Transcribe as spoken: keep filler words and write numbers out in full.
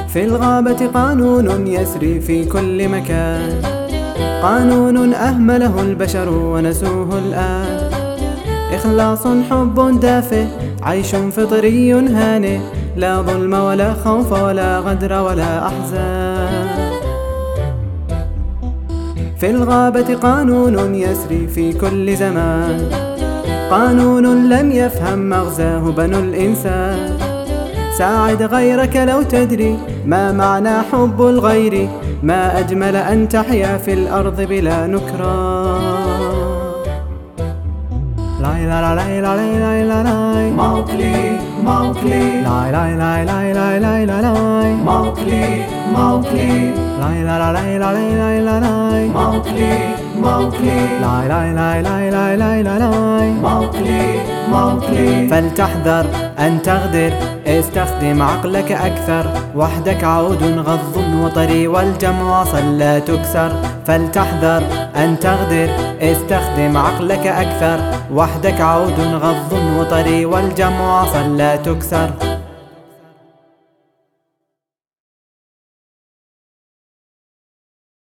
في الغابة قانون يسري في كل مكان، قانون أهمله البشر ونسوه الآن. إخلاص حب دافئ عيش فطري هانئ، لا ظلم ولا خوف ولا غدر ولا أحزان. في الغابة قانون يسري في كل زمان، قانون لم يفهم مغزاه بنو الإنسان. ساعد غيرك لو تدري ما معنى حب الغير، ما أجمل أن تحيا في الأرض بلا نكران. لاي لا لاي لاي لاي لاي موكلي موكلي لاي لاي لاي لاي لاي لاي لاي موكلي موكلي لاي لا لاي لاي لاي لاي موكلي موكلي لاي لاي لاي لاي لاي لاي لاي موكلي موكلي. فلتحذر أن تغدر، استخدم عقلك أكثر، وحدك عود غض وطري والجمع وصل لا تكسر. فلتحذر أن تغدر، استخدم عقلك أكثر، وحدك عود غض وطري والجمع وصل لا تكسر.